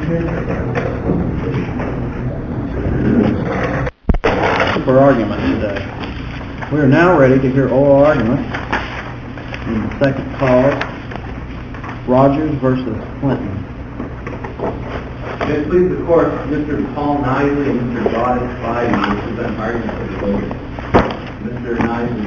For argument today. We are now ready to hear oral argument in the second cause, Rogers versus Clinton. May it please the court, Mr. Paul Knisley and Mr. Rod Spivey will present argument for the vote. Mr. Knisley.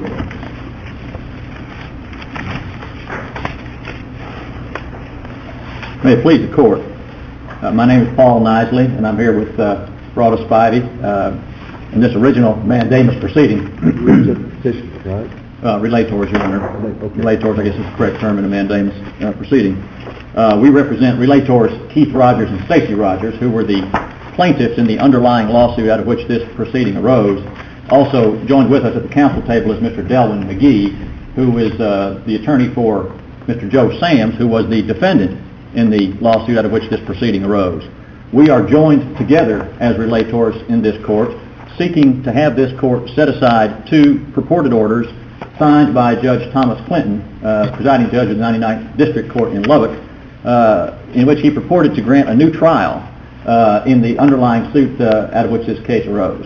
May it please the court. My name is Paul Knisley, and I'm here with Rod Spivey in this original mandamus proceeding. Right? Relators, Your Honor. Okay. Relators, I guess is the correct term in a mandamus proceeding. We represent relators Keith Rogers and Stacey Rogers, who were the plaintiffs in the underlying lawsuit out of which this proceeding arose. Also joined with us at the counsel table is Mr. Delwyn McGee, who is the attorney for Mr. Joe Sams, who was the defendant in the lawsuit out of which this proceeding arose. We are joined together as relators in this court, seeking to have this court set aside two purported orders signed by Judge Thomas Clinton, presiding judge of the 99th District Court in Lubbock, in which he purported to grant a new trial in the underlying suit out of which this case arose.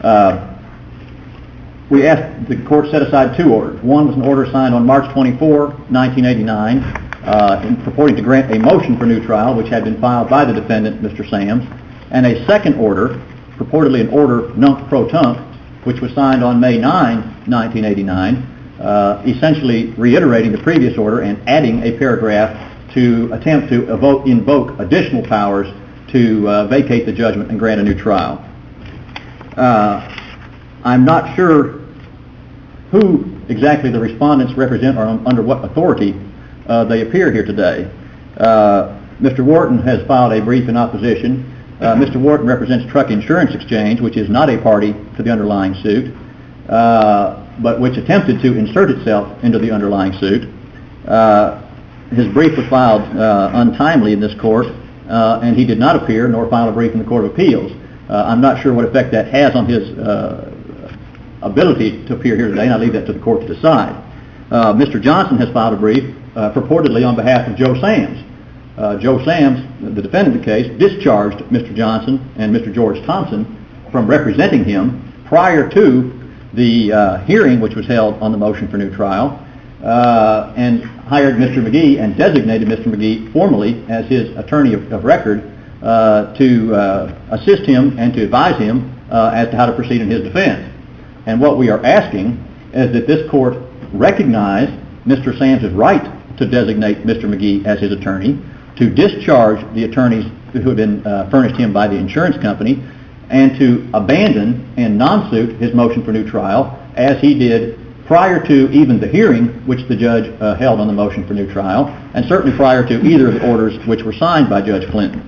We asked the court set aside two orders. One was an order signed on March 24, 1989, purporting to grant a motion for new trial, which had been filed by the defendant, Mr. Sams, and a second order, purportedly an order nunc pro tunc, which was signed on May 9, 1989, essentially reiterating the previous order and adding a paragraph to attempt to invoke additional powers to vacate the judgment and grant a new trial. I'm not sure who exactly the respondents represent or under what authority they appear here today. Mr. Wharton has filed a brief in opposition. Mr. Wharton represents Truck Insurance Exchange, which is not a party to the underlying suit, but which attempted to insert itself into the underlying suit. His brief was filed untimely in this court, and he did not appear nor file a brief in the Court of Appeals. I'm not sure what effect that has on his ability to appear here today, and I leave that to the court to decide. Mr. Johnson has filed a brief purportedly on behalf of Joe Sams. Joe Sams, the defendant in the case, discharged Mr. Johnson and Mr. George Thompson from representing him prior to the hearing which was held on the motion for new trial, and hired Mr. McGee and designated Mr. McGee formally as his attorney of record to assist him and to advise him as to how to proceed in his defense. And what we are asking is that this court recognize Mr. Sams' right to designate Mr. McGee as his attorney, to discharge the attorneys who have been furnished him by the insurance company, and to abandon and non-suit his motion for new trial as he did prior to even the hearing which the judge held on the motion for new trial, and certainly prior to either of the orders which were signed by Judge Clinton.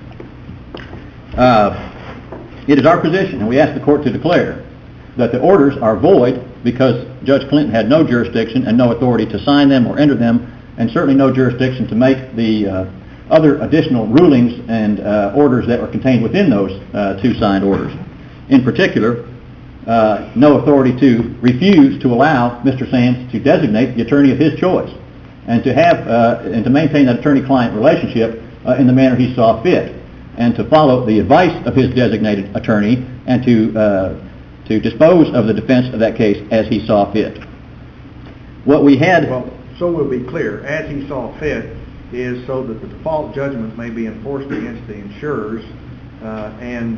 It is our position, and we ask the court to declare, that the orders are void because Judge Clinton had no jurisdiction and no authority to sign them or enter them, and certainly no jurisdiction to make the other additional rulings and orders that were contained within those two signed orders. In particular, no authority to refuse to allow Mr. Sams to designate the attorney of his choice and to have and to maintain that attorney-client relationship in the manner he saw fit, and to follow the advice of his designated attorney and to dispose of the defense of that case as he saw fit. What we had... Well, so we'll be clear, as he saw fit is so that the default judgment may be enforced against the insurers, and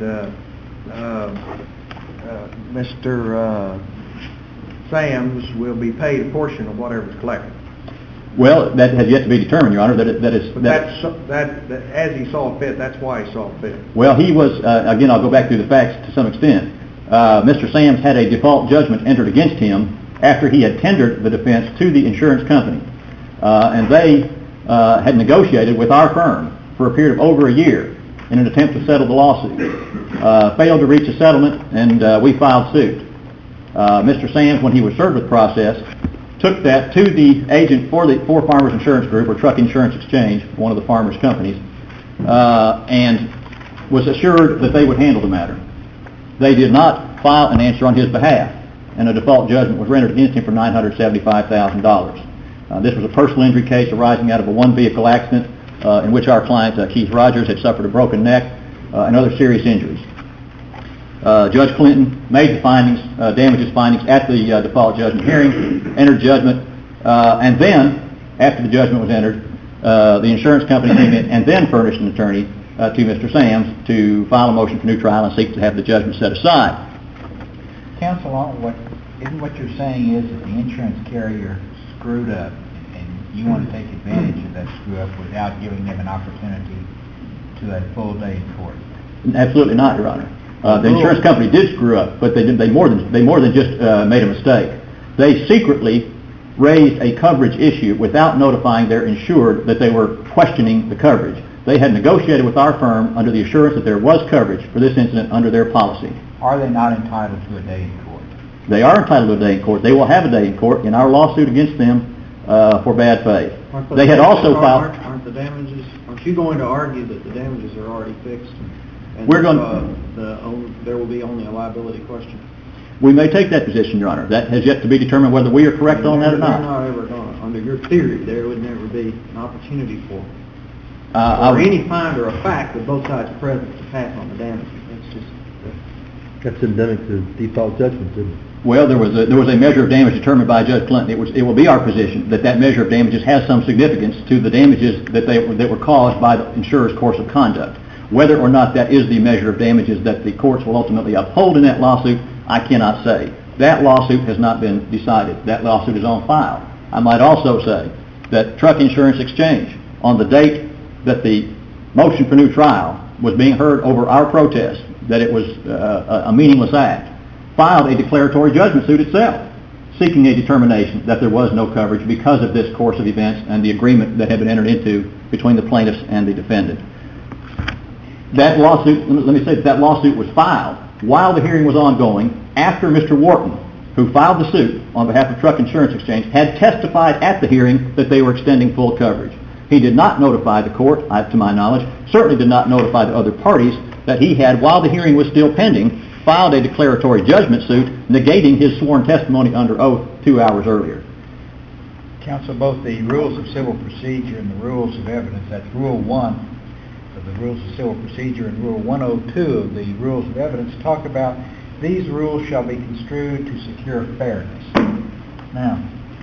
Mr. Sams will be paid a portion of whatever is collected. Well, that has yet to be determined, Your Honor. As he saw fit, that's why he saw fit. Well, he was, again, I'll go back through the facts to some extent. Mr. Sams had a default judgment entered against him after he had tendered the defense to the insurance company. And they had negotiated with our firm for a period of over a year in an attempt to settle the lawsuit. Failed to reach a settlement, and we filed suit. Mr. Sams, when he was served with process, took that to the agent for the Farmers Insurance Group, or Truck Insurance Exchange, one of the farmers' companies, and was assured that they would handle the matter. They did not file an answer on his behalf, and a default judgment was rendered against him for $975,000. This was a personal injury case arising out of a one-vehicle accident in which our client, Keith Rogers, had suffered a broken neck and other serious injuries. Judge Clinton made the findings, damages findings at the default judgment hearing, entered judgment, and then, after the judgment was entered, the insurance company came in and then furnished an attorney to Mr. Sams to file a motion for new trial and seek to have the judgment set aside. Counsel, what you're saying is that the insurance carrier screwed up and you want to take advantage of that screw up without giving them an opportunity to a full day in court? Absolutely not, Your Honor. The insurance company did screw up, but they more than just made a mistake. They secretly raised a coverage issue without notifying their insured that they were questioning the coverage. They had negotiated with our firm under the assurance that there was coverage for this incident under their policy. Are they not entitled to a day in court? They are entitled to a day in court. They will have a day in court in our lawsuit against them for bad faith. They had also filed... Aren't the damages... Aren't you going to argue that the damages are already fixed? And we're going... there will be only a liability question? We may take that position, Your Honor. That has yet to be determined whether we are correct on that or not. They're not ever going. Under your theory, there would never be an opportunity for any finder of fact that both sides are present to pass on the damages. That's endemic to default judgment, isn't it? Well, there was a measure of damage determined by Judge Clinton. It will be our position that measure of damages has some significance to the damages that were caused by the insurer's course of conduct. Whether or not that is the measure of damages that the courts will ultimately uphold in that lawsuit, I cannot say. That lawsuit has not been decided. That lawsuit is on file. I might also say that Truck Insurance Exchange, on the date that the motion for new trial was being heard over our protest, that it was a meaningless act, filed a declaratory judgment suit itself, seeking a determination that there was no coverage because of this course of events and the agreement that had been entered into between the plaintiffs and the defendant. That lawsuit, let me say that lawsuit was filed while the hearing was ongoing, after Mr. Wharton, who filed the suit on behalf of Truck Insurance Exchange, had testified at the hearing that they were extending full coverage. He did not notify the court, to my knowledge, certainly did not notify the other parties that he had, while the hearing was still pending, filed a declaratory judgment suit negating his sworn testimony under oath 2 hours earlier. Counsel, both the rules of civil procedure and the rules of evidence, that's Rule 1 of the rules of civil procedure and Rule 102 of the rules of evidence, talk about these rules shall be construed to secure fairness. Now,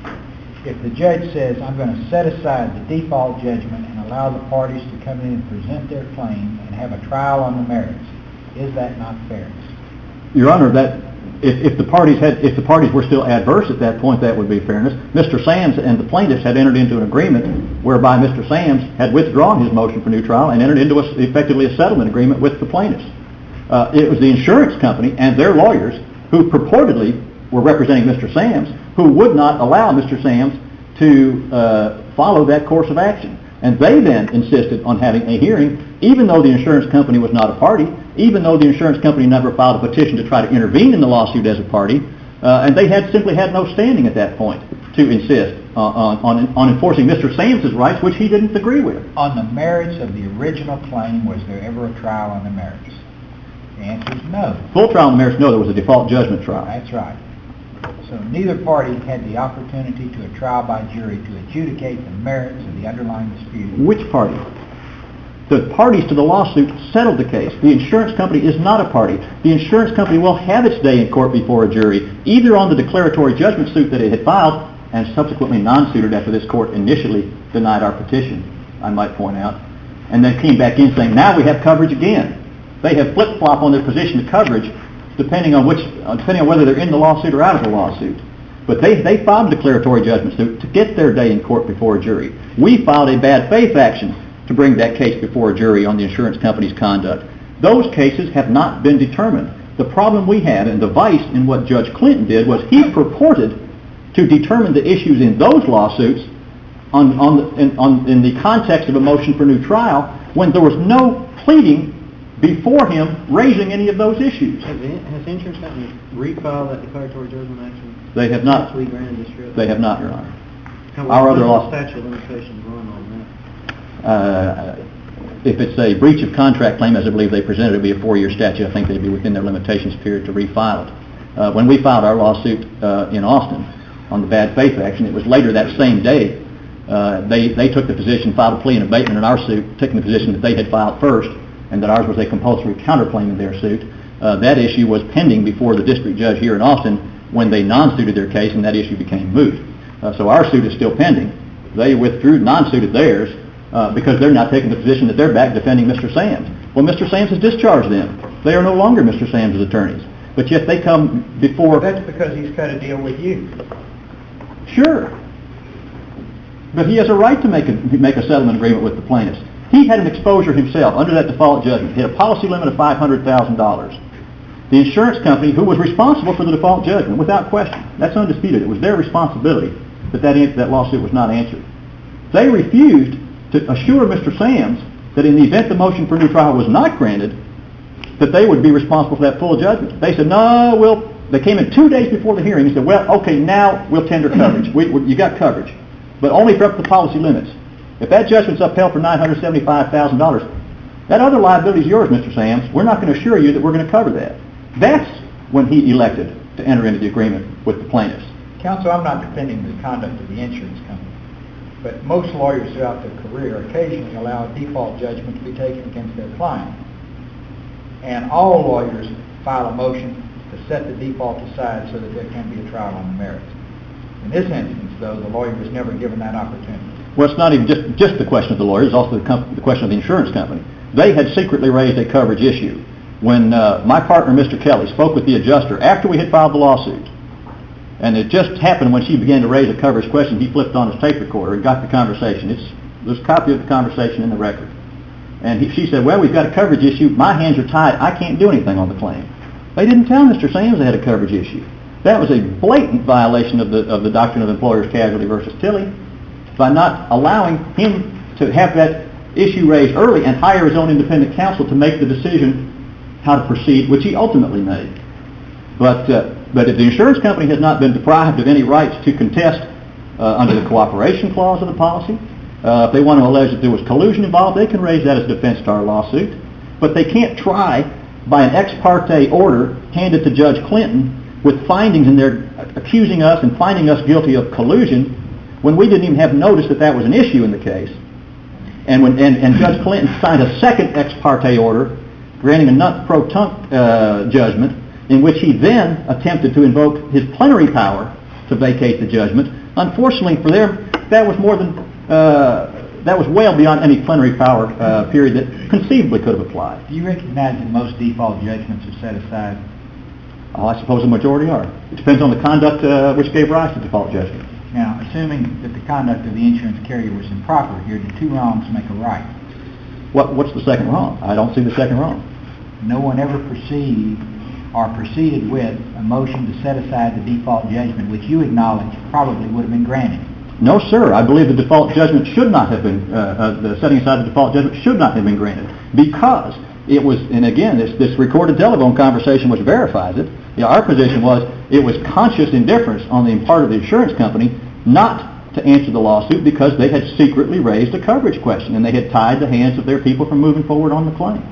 if the judge says, I'm going to set aside the default judgment and allow the parties to come in and present their claim and have a trial on the merits, is that not fairness? Your Honor, that if the parties were still adverse at that point, that would be fairness. Mr. Sams and the plaintiffs had entered into an agreement whereby Mr. Sams had withdrawn his motion for new trial and entered into effectively a settlement agreement with the plaintiffs. It was the insurance company and their lawyers who purportedly were representing Mr. Sams who would not allow Mr. Sams to follow that course of action. And they then insisted on having a hearing, even though the insurance company was not a party, even though the insurance company never filed a petition to try to intervene in the lawsuit as a party, and they simply had no standing at that point to insist on enforcing Mr. Sams' rights, which he didn't agree with. On the merits of the original claim, was there ever a trial on the merits? The answer is no. Full trial on the merits, no. There was a default judgment trial. That's right. So neither party had the opportunity to a trial by jury to adjudicate the merits of the underlying dispute. Which party? The parties to the lawsuit settled the case. The insurance company is not a party. The insurance company will have its day in court before a jury, either on the declaratory judgment suit that it had filed and subsequently non-suited after this court initially denied our petition, I might point out, and then came back in saying, now we have coverage again. They have flip-flop on their position of coverage depending on whether they're in the lawsuit or out of the lawsuit. But they filed a declaratory judgment suit to get their day in court before a jury. We filed a bad faith action to bring that case before a jury on the insurance company's conduct. Those cases have not been determined. The problem we had, and the vice in what Judge Clinton did, was he purported to determine the issues in those lawsuits in the context of a motion for new trial when there was no pleading before him raising any of those issues. Has the insurance company refiled that declaratory judgment action? They have not. We granted this trip? They have not, Your Honor. Our other lawsuit. Statute of limitations run on that? If it's a breach of contract claim, as I believe they presented, it would be a 4-year statute. I think they'd be within their limitations period to refile it. When we filed our lawsuit in Austin on the bad faith action, it was later that same day They took the position, filed a plea and abatement in our suit, taking the position that they had filed first, and that ours was a compulsory counterclaim in their suit. That issue was pending before the district judge here in Austin when they non-suited their case, and that issue became moot. So our suit is still pending. They withdrew, non-suited theirs, because they're now taking the position that they're back defending Mr. Sams. Well, Mr. Sams has discharged them. They are no longer Mr. Sams' attorneys. But yet they come before... Well, that's because he's cut a deal with you. Sure. But he has a right to make a settlement agreement with the plaintiffs. He had an exposure himself under that default judgment. He had a policy limit of $500,000. The insurance company, who was responsible for the default judgment, without question, that's undisputed. It was their responsibility that lawsuit was not answered. They refused to assure Mr. Sams that in the event the motion for new trial was not granted, that they would be responsible for that full judgment. They said, no, they came in 2 days before the hearing and said, well, okay, now we'll tender coverage. You got coverage, but only for up to the policy limits. If that judgment's upheld for $975,000, that other liability is yours, Mr. Sams. We're not going to assure you that we're going to cover that. That's when he elected to enter into the agreement with the plaintiffs. Counsel, I'm not defending the conduct of the insurance company, but most lawyers throughout their career occasionally allow a default judgment to be taken against their client. And all lawyers file a motion to set the default aside so that there can be a trial on the merits. In this instance, though, the lawyer was never given that opportunity. Well, it's not even just the question of the lawyer. It's also the question of the insurance company. They had secretly raised a coverage issue. When my partner, Mr. Kelly, spoke with the adjuster after we had filed the lawsuit, and it just happened when she began to raise a coverage question, he flipped on his tape recorder and got the conversation. There's a copy of the conversation in the record. And she said, well, we've got a coverage issue. My hands are tied. I can't do anything on the claim. They didn't tell Mr. Sams they had a coverage issue. That was a blatant violation of the doctrine of employer's casualty versus Tilley by not allowing him to have that issue raised early and hire his own independent counsel to make the decision how to proceed, which he ultimately made. But if the insurance company has not been deprived of any rights to contest under the cooperation clause of the policy, if they want to allege that there was collusion involved, they can raise that as defense to our lawsuit. But they can't try by an ex parte order handed to Judge Clinton with findings in there accusing us and finding us guilty of collusion when we didn't even have notice that that was an issue in the case. And Judge Clinton signed a second ex parte order granting a non-pro-tunc judgment in which he then attempted to invoke his plenary power to vacate the judgment. Unfortunately for them, that was well beyond any plenary power period that conceivably could have applied. Do you recognize that most default judgments are set aside? Oh, I suppose the majority are. It depends on the conduct which gave rise to default judgment. Now, assuming that the conduct of the insurance carrier was improper here, did two wrongs make a right? What's the second wrong? I don't see the second wrong. No one ever proceeded with a motion to set aside the default judgment, which you acknowledge probably would have been granted. No, sir. I believe the default judgment should not have been, the setting aside the default judgment should not have been granted because it was, and again, this recorded telephone conversation which verifies it, our position was it was conscious indifference on the part of the insurance company not to answer the lawsuit because they had secretly raised a coverage question and they had tied the hands of their people from moving forward on the claim.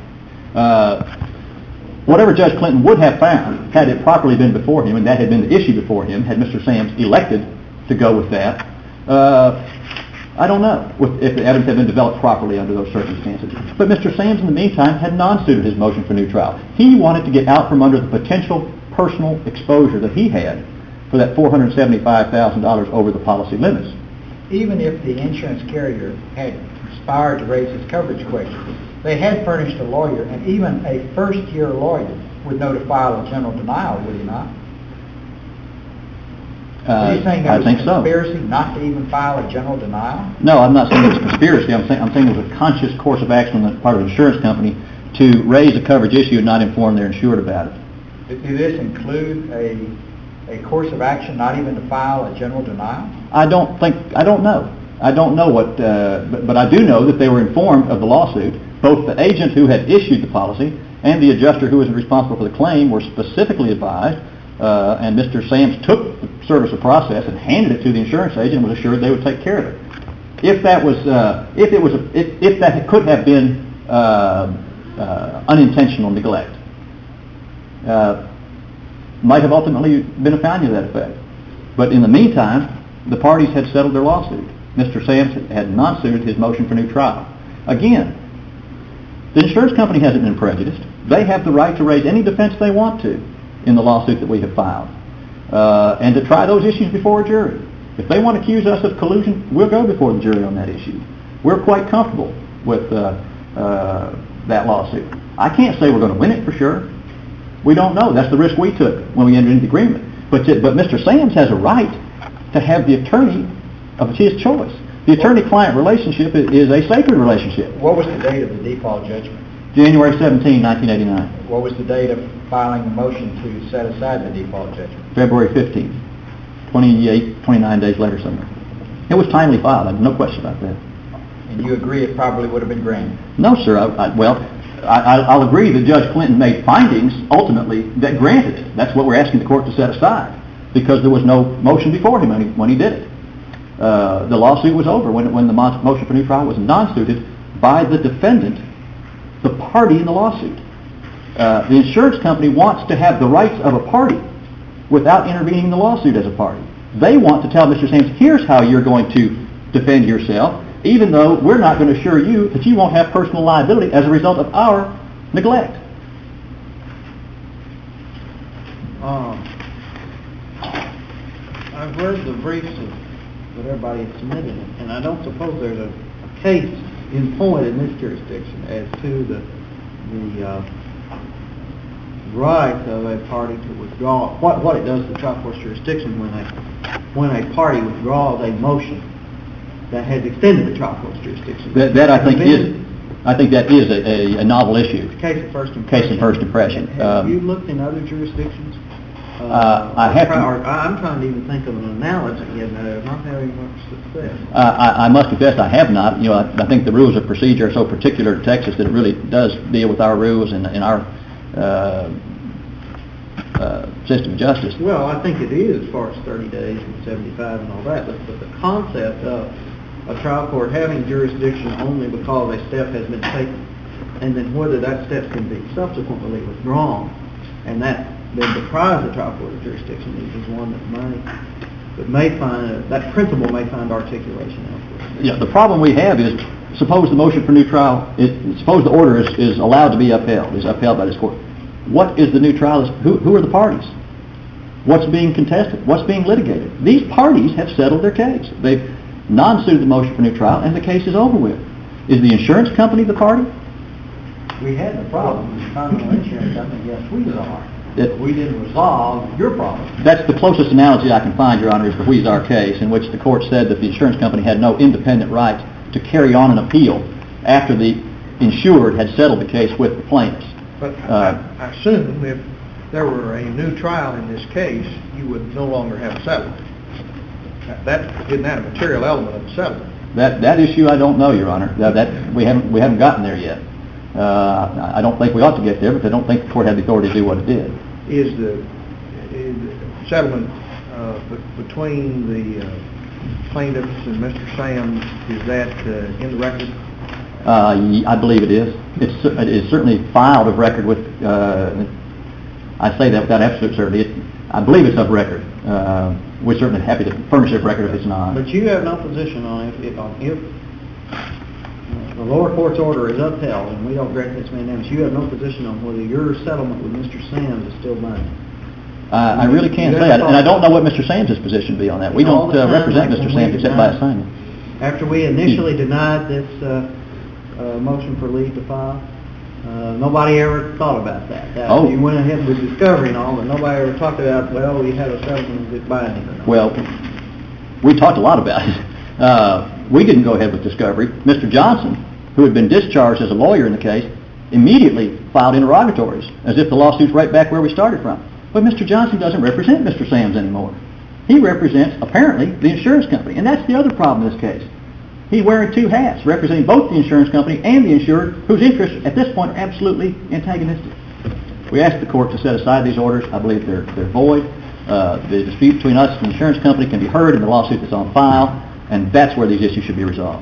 Whatever Judge Clinton would have found had it properly been before him, and that had been the issue before him, had Mr. Sams elected to go with that, I don't know if the evidence had been developed properly under those circumstances. But Mr. Sams, in the meantime, had non-suited his motion for new trial. He wanted to get out from under the potential personal exposure that he had for that $475,000 over the policy limits. Even if the insurance carrier had conspired to raise his coverage question, they had furnished a lawyer, and even a first-year lawyer would know to file a general denial, would he not? Are you saying there was a conspiracy not to even file a general denial? No, I'm not saying it was a conspiracy. I'm saying it was a conscious course of action on the part of the insurance company to raise a coverage issue and not inform their insured about it. Did this include a course of action not even to file a general denial? I don't know. I don't know what, but I do know that they were informed of the lawsuit. Both the agent who had issued the policy and the adjuster who was responsible for the claim were specifically advised, and Mr. Sams took the service of process and handed it to the insurance agent and was assured they would take care of it. If that could have been unintentional neglect, might have ultimately been a finding to that effect. But in the meantime, the parties had settled their lawsuit. Mr. Sams had non-suited his motion for new trial. Again, the insurance company hasn't been prejudiced. They have the right to raise any defense they want to in the lawsuit that we have filed, and to try those issues before a jury. If they want to accuse us of collusion, we'll go before the jury on that issue. We're quite comfortable with that lawsuit. I can't say we're going to win it for sure. We don't know. That's the risk we took when we entered into the agreement. But Mr. Sams has a right to have the attorney of his choice. The attorney-client relationship is a sacred relationship. What was the date of the default judgment? January 17, 1989. What was the date of filing the motion to set aside the default judgment? February 15, 29 days later somewhere. It was timely filed. I have no question about that. And you agree it probably would have been granted? No, sir. I'll agree that Judge Clinton made findings, ultimately, that granted it. That's what we're asking the court to set aside, because there was no motion before him when he did it. The lawsuit was over when the motion for new trial was non-suited by the defendant, the party in the lawsuit. The insurance company wants to have the rights of a party without intervening in the lawsuit as a party. They want to tell Mr. Sams, here's how you're going to defend yourself, even though we're not going to assure you that you won't have personal liability as a result of our neglect. I've read the briefs that everybody has submitted, and I don't suppose there's a case in point in this jurisdiction as to the right of a party to withdraw, what it does to the trial court's jurisdiction when a party withdraws a motion that has extended the trial court's jurisdiction. I think that is a novel issue. Case of first impression. Case of first impression. Have you looked in other jurisdictions? I have. I'm trying to even think of an analogy, and I'm not having much success. I must confess I have not. I think the rules of procedure are so particular to Texas that it really does deal with our rules and our system of justice. Well, I think it is as far as 30 days and 75 and all that, but the concept of a trial court having jurisdiction only because a step has been taken, and then whether that step can be subsequently withdrawn, and that then deprives the trial court of jurisdiction, is one that may find that principle may find articulation elsewhere. Yeah, the problem we have is, suppose the motion for new trial, suppose the order is allowed to be upheld, is upheld by this court. What is the new trial? Who are the parties? What's being contested? What's being litigated? These parties have settled their case. They've non-suited the motion for new trial, and the case is over with. Is the insurance company the party? We had the problem with the Continental Insurance Company. Yes, we are. We didn't resolve your problem. That's the closest analogy I can find, Your Honor, is the Huizar case, in which the court said that the insurance company had no independent right to carry on an appeal after the insured had settled the case with the plaintiffs. But I assume if there were a new trial in this case, you would no longer have a settlement. Isn't that a material element of the settlement? That issue I don't know, Your Honor. That we haven't gotten there yet. I don't think we ought to get there, but I don't think the court had the authority to do what it did. Is the settlement between the plaintiffs and Mr. Sams, is that in the record? I believe it is. It is certainly filed of record with, I say that without absolute certainty. I believe it's of record. We're certainly happy to furnish a record if it's not. But you have no position on if the lower court's order is upheld and we don't grant this mandamus, you have no position on whether your settlement with Mr. Sams is still binding. I really can't say that, and I don't know what Mr. Sams' position would be on that. We don't represent Mr. Sams except by assignment. After we initially denied this motion for leave to file, nobody ever thought about that. You went ahead with discovery and all, but nobody ever talked about, well, we had a settlement, is it binding or not? Well, we talked a lot about it. We didn't go ahead with discovery. Mr. Johnson, who had been discharged as a lawyer in the case, immediately filed interrogatories, as if the lawsuit's right back where we started from. But Mr. Johnson doesn't represent Mr. Sams anymore. He represents, apparently, the insurance company, and that's the other problem in this case. He's wearing two hats, representing both the insurance company and the insured, whose interests at this point are absolutely antagonistic. We asked the court to set aside these orders. I believe they're void. The dispute between us and the insurance company can be heard in the lawsuit that's on file, and that's where these issues should be resolved.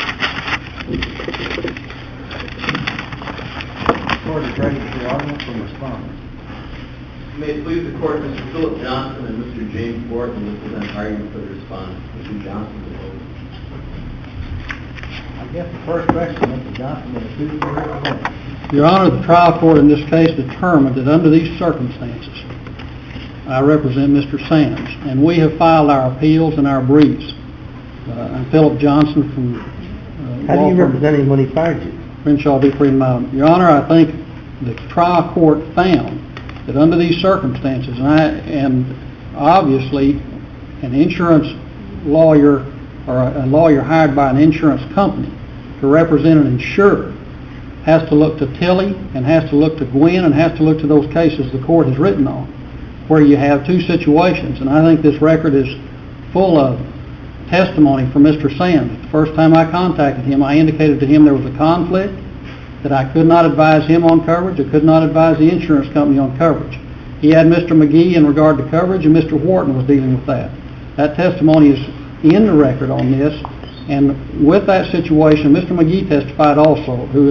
The court is ready for the audience to respond. May it please the court, Mr. Philip Johnson and Mr. James Borton will present argument for the respondent. Mr. Johnson will open. I guess the first question, Mr. Johnson, will the two represent? Your Honor, the trial court in this case determined that under these circumstances, I represent Mr. Sams, and we have filed our appeals and our briefs. I'm Philip Johnson from How do you represent him when he fired you? Crenshaw v. Freedom Island. Your Honor, I think the trial court found that under these circumstances, and obviously an insurance lawyer or a lawyer hired by an insurance company to represent an insured has to look to Tilley and has to look to Gwynn and has to look to those cases the court has written on, where you have two situations. And I think this record is full of testimony from Mr. Sams. The first time I contacted him, I indicated to him there was a conflict, that I could not advise him on coverage, I could not advise the insurance company on coverage. He had Mr. McGee in regard to coverage, and Mr. Wharton was dealing with that. That testimony is in the record on this, and with that situation, Mr. McGee testified also, who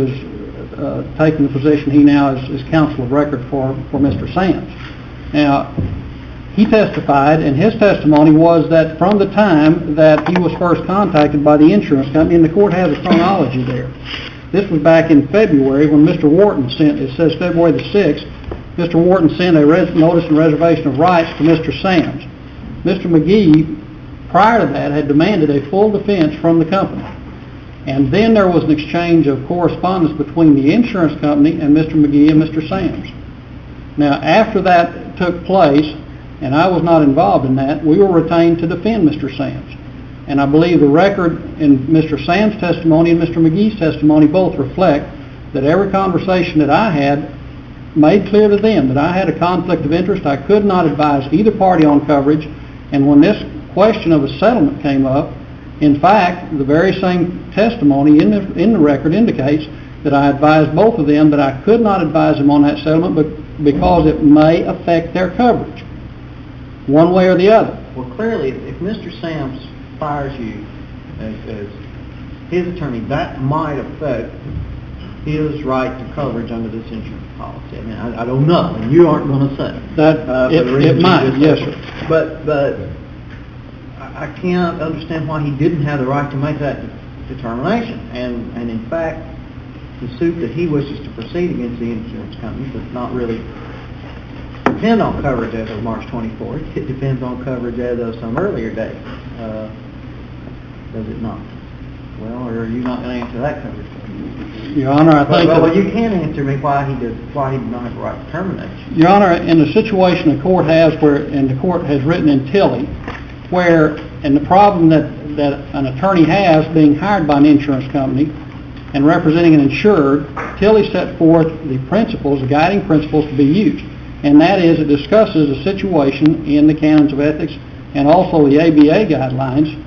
is taking the position he now is counsel of record for Mr. Sams. Now, he testified, and his testimony was that from the time that he was first contacted by the insurance company, and the court has a chronology there. This was back in February when Mr. Wharton sent, it says February the 6th, Mr. Wharton sent a notice and reservation of rights to Mr. Sams. Mr. McGee, prior to that, had demanded a full defense from the company. And then there was an exchange of correspondence between the insurance company and Mr. McGee and Mr. Sams. Now, after that took place, and I was not involved in that, we were retained to defend Mr. Sams. And I believe the record in Mr. Sams' testimony and Mr. McGee's testimony both reflect that every conversation that I had made clear to them that I had a conflict of interest. I could not advise either party on coverage. And when this question of a settlement came up, in fact, the very same testimony in the record indicates that I advised both of them that I could not advise them on that settlement but because it may affect their coverage, one way or the other. Well, clearly, if Mr. Sams fires you as his attorney, that might affect his right to coverage under this insurance policy. I mean, I don't know, and you aren't going to say. That it might, yes, sir. But I can't understand why he didn't have the right to make that determination. And in fact, the suit that he wishes to proceed against the insurance company does not really depend on coverage as of March 24th. It depends on coverage as of some earlier date. Does it not? Well, or are you not going to answer that coverage question? Your Honor, I think... Well, you can answer me why he did not have the right to terminate. Your Honor, in the situation the court has and the court has written in Tilley, where, and the problem that an attorney has being hired by an insurance company and representing an insured, Tilley set forth the principles, the guiding principles to be used. And that is, it discusses a situation in the canons of ethics and also the ABA guidelines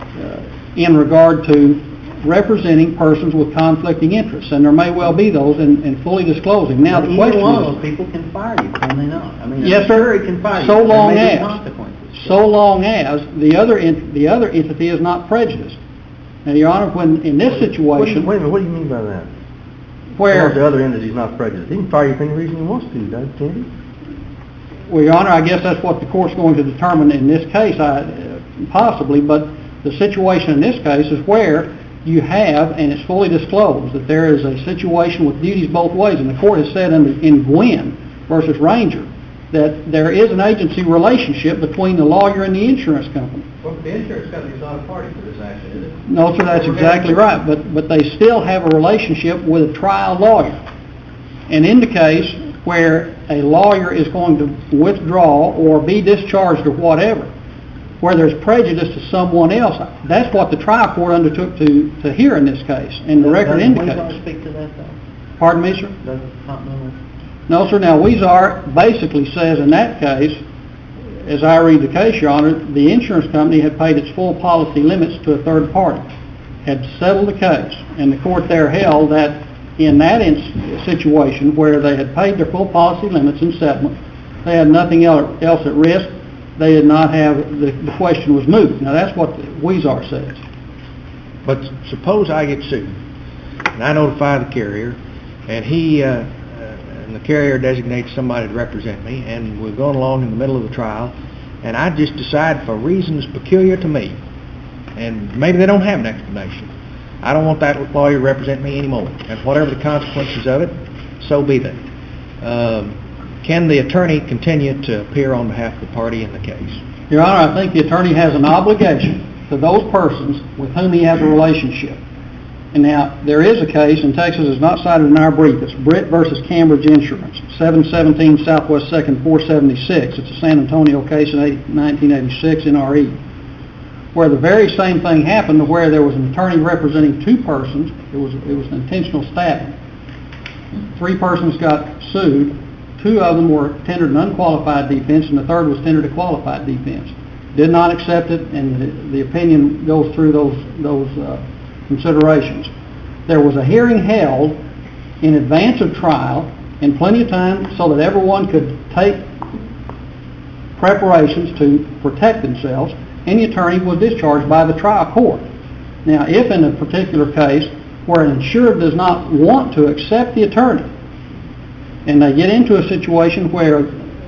in regard to representing persons with conflicting interests. And there may well be those in fully disclosing. Now, the question is... Either one of those people can fire you, can they not? I mean, yes, sir. Can fire you. So long there may be as... consequences. So long as the other entity is not prejudiced. Now, Your Honor, when in this situation... Wait a minute, what do you mean by that? Where... the other entity is not prejudiced. He can fire you for any reason he wants to, can't he? Well, Your Honor, I guess that's what the court's going to determine in this case, possibly, but the situation in this case is where you have, and it's fully disclosed, that there is a situation with duties both ways, and the court has said in Gwynn versus Ranger that there is an agency relationship between the lawyer and the insurance company. Well, the insurance company is not a party to this action, is it? No, sir, that's exactly right, but they still have a relationship with a trial lawyer. And in the case where a lawyer is going to withdraw or be discharged or whatever, where there's prejudice to someone else, that's what the trial court undertook to hear in this case, and the record indicates. Does Weezer speak to that, though? Pardon me, sir? Does Continental? No, sir. Now, Weezer basically says in that case, as I read the case, Your Honor, the insurance company had paid its full policy limits to a third party, had settled the case, and the court there held that in that situation where they had paid their full policy limits in settlement, they had nothing else at risk. They did not have, the question was moved. Now, that's what Weezer says. But suppose I get sued, and I notify the carrier, and and the carrier designates somebody to represent me, and we're going along in the middle of the trial, and I just decide for reasons peculiar to me, and maybe they don't have an explanation, I don't want that lawyer to represent me anymore. And whatever the consequences of it, so be they. Can the attorney continue to appear on behalf of the party in the case? Your Honor, I think the attorney has an obligation to those persons with whom he has a relationship. And now, there is a case in Texas, it's not cited in our brief, it's Britt versus Cambridge Insurance, 717 Southwest 2nd 476. It's a San Antonio case in 1986 NRE, where the very same thing happened, where there was an attorney representing two persons. It was an intentional stabbing. 3 persons got sued. 2 of them were tendered an unqualified defense, and the third was tendered a qualified defense. Did not accept it, and the opinion goes through those considerations. There was a hearing held in advance of trial, and plenty of time so that everyone could take preparations to protect themselves, and the attorney was discharged by the trial court. Now, if in a particular case where an insured does not want to accept the attorney, and they get into a situation where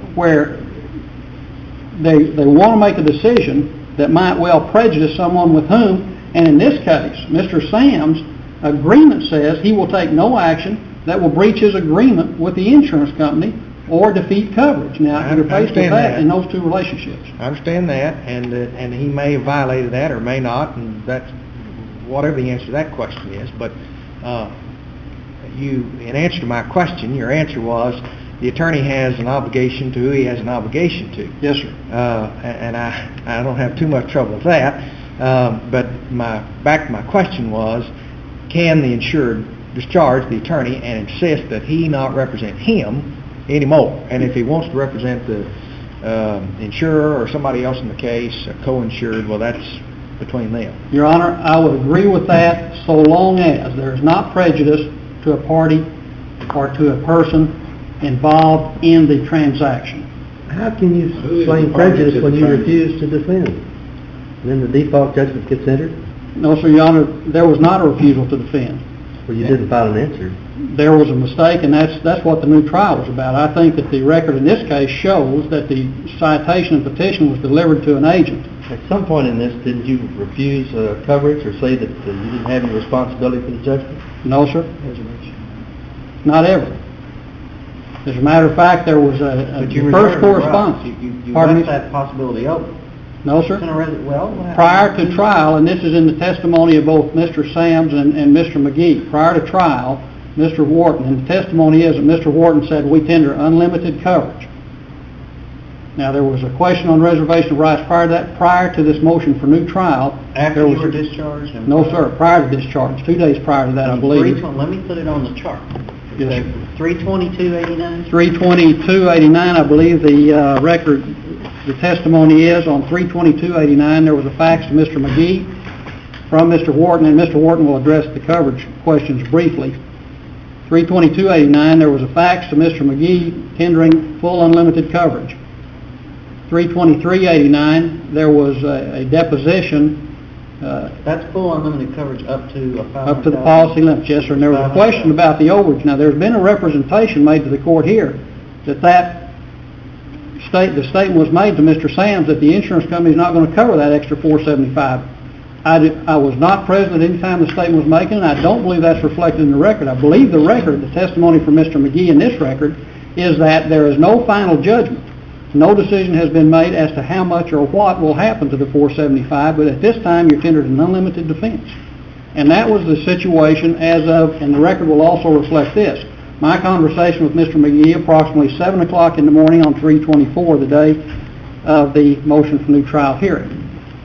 they want to make a decision that might well prejudice someone with whom, and in this case, Mr. Sam's agreement says he will take no action that will breach his agreement with the insurance company or defeat coverage. Now, you're faced with that in those two relationships. I understand that, and he may have violated that or may not, and that's whatever the answer to that question is. But in answer to my question, your answer was the attorney has an obligation to who he has an obligation to. Yes, sir. And I don't have too much trouble with that. But back to my question was, can the insured discharge the attorney and insist that he not represent him anymore? And if he wants to represent the insurer or somebody else in the case, a co-insured, well, that's between them. Your Honor, I would agree with that so long as there is not prejudice to a party or to a person involved in the transaction. How can you explain prejudice when you refuse to defend? And then the default judgment gets entered? No, sir, Your Honor, there was not a refusal to defend. Well, you didn't file an answer. There was a mistake, and that's what the new trial was about. I think that the record in this case shows that the citation and petition was delivered to an agent. At some point in this, didn't you refuse coverage or say that you didn't have any responsibility for the judgment? No, sir. Not ever. As a matter of fact, there was a first correspondence. You left that possibility open. No, sir. Prior to trial, and this is in the testimony of both Mr. Sams and Mr. McGee, prior to trial, Mr. Wharton, and the testimony is that Mr. Wharton said we tender unlimited coverage. Now, there was a question on reservation of rights prior to this motion for new trial. After you were discharged? No, sir, prior to discharge, 2 days prior to that, I believe. Let me put it on the chart. Yes, 322.89? 322.89, I believe the record, the testimony is on 322.89. There was a fax to Mr. McGee from Mr. Wharton, and Mr. Wharton will address the coverage questions briefly. 322.89, there was a fax to Mr. McGee tendering full unlimited coverage. 323.89, there was a deposition. That's full unlimited coverage up to up to the policy limits, yes, sir. And there was a question about the overage. Now, there's been a representation made to the court here that the statement was made to Mr. Sams that the insurance company is not going to cover that extra $475. I was not present at any time the statement was made, and I don't believe that's reflected in the record. I believe the record, the testimony from Mr. McGee in this record, is that there is no final judgment. No decision has been made as to how much or what will happen to the $475, but at this time you're tendered an unlimited defense. And that was the situation as of, and the record will also reflect this, my conversation with Mr. McGee approximately 7 o'clock in the morning on 3/24, the day of the motion for new trial hearing.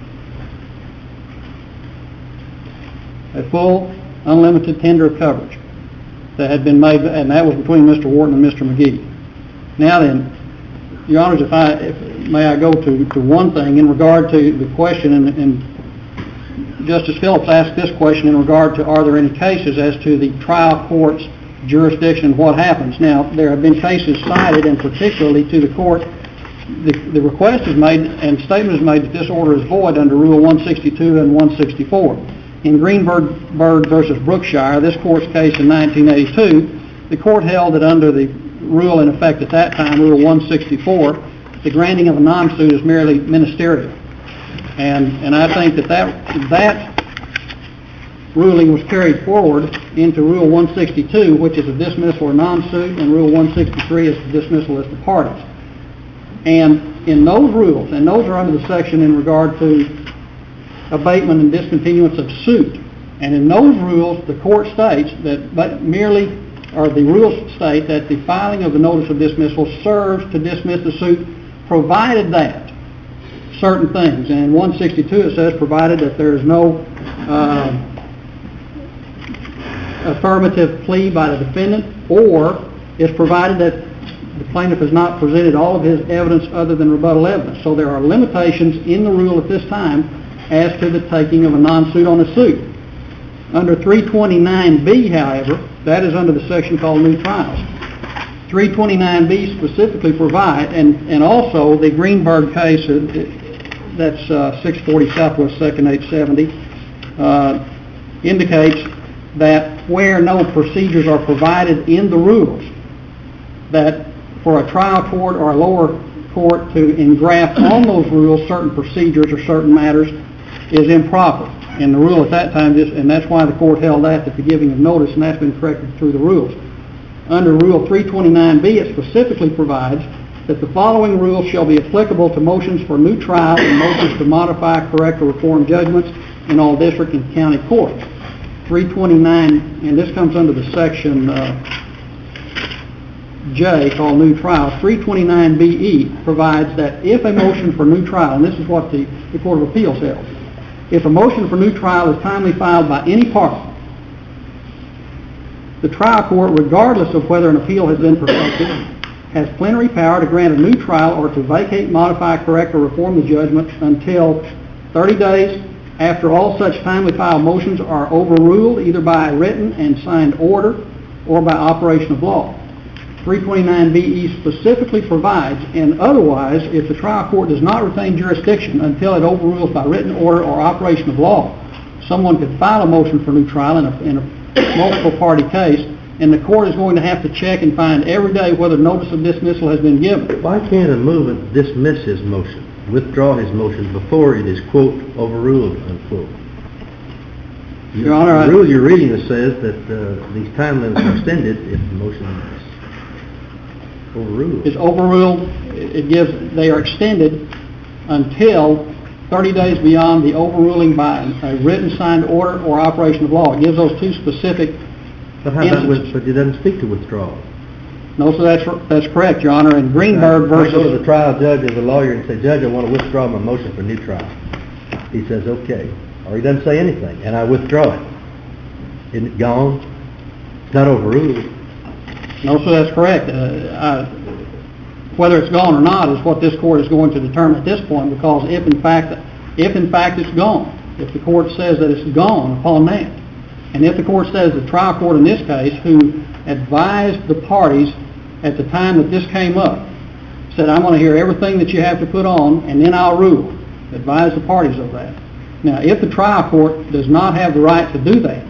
A full unlimited tender of coverage that had been made, and that was between Mr. Wharton and Mr. McGee. Now then, Your Honors, may I go to one thing in regard to the question, and Justice Phillips asked this question in regard to are there any cases as to the trial court's jurisdiction and what happens. Now, there have been cases cited, and particularly to the court, the request is made and statement is made that this order is void under Rule 162 and 164. In Greenberg versus Brookshire, this court's case in 1982, the court held that under the rule in effect at that time, Rule 164, the granting of a non-suit is merely ministerial. And I think that ruling was carried forward into Rule 162, which is a dismissal or non-suit, and Rule 163 is the dismissal as the parties. And in those rules, and those are under the section in regard to abatement and discontinuance of suit, and in those rules, the court states that the rules state that the filing of the notice of dismissal serves to dismiss the suit, provided that certain things. And in 162 it says, provided that there is no affirmative plea by the defendant, or is provided that the plaintiff has not presented all of his evidence other than rebuttal evidence. So there are limitations in the rule at this time as to the taking of a non-suit on a suit. Under 329B, however, that is under the section called New Trials. 329B specifically provides, and also the Greenberg case, that's 640 Southwest 2nd 870, indicates that where no procedures are provided in the rules, that for a trial court or a lower court to engraft on those rules certain procedures or certain matters is improper. And the rule at that time, and that's why the court held that at the giving of notice, and that's been corrected through the rules. Under Rule 329B, it specifically provides that the following rules shall be applicable to motions for new trial and motions to modify, correct, or reform judgments in all district and county courts. 329, and this comes under the section J called New Trials. 329BE provides that if a motion for new trial, and this is what the Court of Appeals held, if a motion for new trial is timely filed by any party, the trial court, regardless of whether an appeal has been perfected, has plenary power to grant a new trial or to vacate, modify, correct, or reform the judgment until 30 days after all such timely filed motions are overruled, either by a written and signed order or by operation of law. 329BE specifically provides, and otherwise, if the trial court does not retain jurisdiction until it overrules by written order or operation of law, someone could file a motion for new trial in a multiple party case, and the court is going to have to check and find every day whether notice of dismissal has been given. Why can't a movement dismiss his motion, withdraw his motion before it is, quote, overruled, unquote? Your Honor, the rule you're reading says that these time limits are extended if the motion is overruled. Is overruled, they are extended until 30 days beyond the overruling by a written signed order or operation of law. It gives those two specific But it doesn't speak to withdrawal. No, so that's correct, Your Honor. And Greenberg versus... I go to the trial judge as a lawyer and say, Judge, I want to withdraw my motion for new trial. He says, okay. Or he doesn't say anything, and I withdraw it. Isn't it gone? It's not overruled. No, so that's correct. Whether it's gone or not is what this court is going to determine at this point, because if in fact it's gone, if the court says that it's gone upon that, and if the court says the trial court in this case, who advised the parties at the time that this came up, said, I'm going to hear everything that you have to put on, and then I'll rule. Advise the parties of that. Now, if the trial court does not have the right to do that,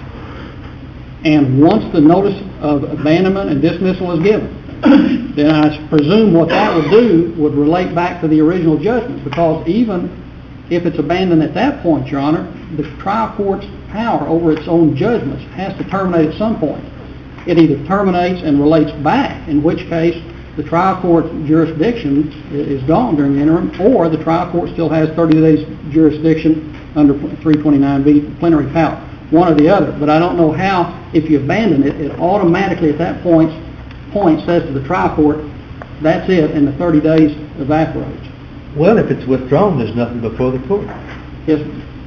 and once the notice of abandonment and dismissal is given, then I presume what that would do would relate back to the original judgment, because even if it's abandoned at that point, Your Honor, the trial court's power over its own judgments has to terminate at some point. It either terminates and relates back, in which case the trial court's jurisdiction is gone during the interim, or the trial court still has 30 days jurisdiction under 329B plenary power. One or the other. But I don't know how, if you abandon it, it automatically at that point says to the trial court, that's it, and the 30 days evaporates. Well, if it's withdrawn, there's nothing before the court. Yes.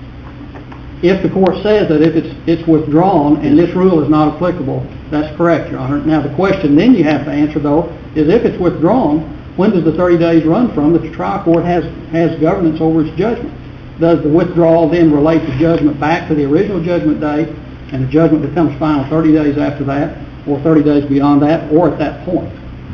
If the court says that if it's withdrawn and this rule is not applicable, that's correct, Your Honor. Now the question then you have to answer, though, is if it's withdrawn, when does the 30 days run from that the trial court has governance over its judgment? Does the withdrawal then relate the judgment back to the original judgment date, and the judgment becomes final 30 days after that, or 30 days beyond that, or at that point?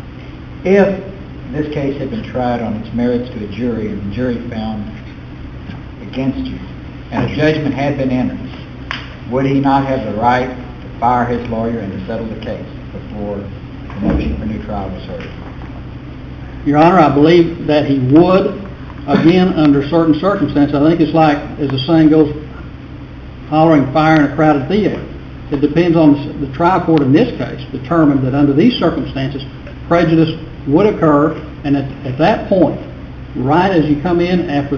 If this case had been tried on its merits to a jury, and the jury found against you, and a judgment had been entered, would he not have the right to fire his lawyer and to settle the case before the motion for new trial was heard? Your Honor, I believe that he would, again, under certain circumstances. I think it's like, as the saying goes, hollering fire in a crowded theater. It depends on the trial court in this case determined that under these circumstances, prejudice would occur, and at that point, right as you come in after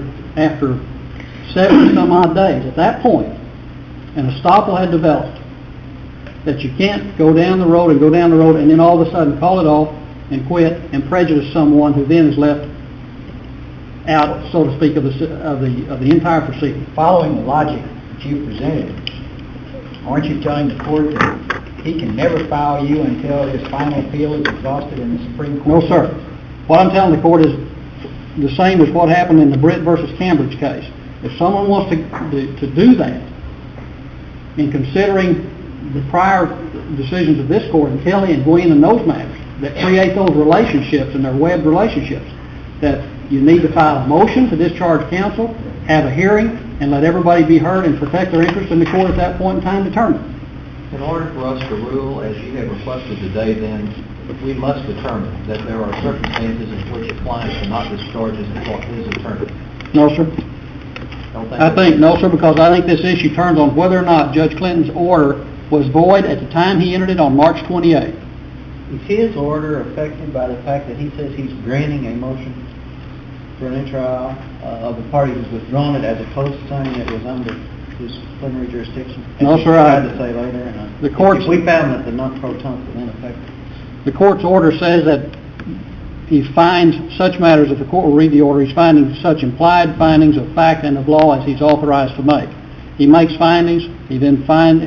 70 some odd days, at that point, an estoppel had developed, that you can't go down the road and then all of a sudden call it off and quit and prejudice someone who then is left out, so to speak, of the entire proceeding. Following the logic that you presented, aren't you telling the court that he can never file you until his final appeal is exhausted in the Supreme Court? No, sir. What I'm telling the court is the same as what happened in the Britt versus Cambridge case. If someone wants to do that, in considering the prior decisions of this court, and Kelly and Gwynn and those matters, that create those relationships and their webbed relationships, that you need to file a motion to discharge counsel, have a hearing, and let everybody be heard and protect their interest in the court at that point in time determined. In order for us to rule as you have requested today, then, we must determine that there are circumstances in which a client cannot discharge his attorney. No, sir. No, sir, because I think this issue turns on whether or not Judge Clinton's order was void at the time he entered it on March 28th. Is his order affected by the fact that he says he's granting a motion for an in-trial of the party who's withdrawn it, as opposed to saying it was under his plenary jurisdiction? No, sir. I had to say later. If we found that the non-pro-tunc was ineffective. The court's order says that he finds such matters, if the court will read the order, he's finding such implied findings of fact and of law as he's authorized to make. He makes findings, he then finds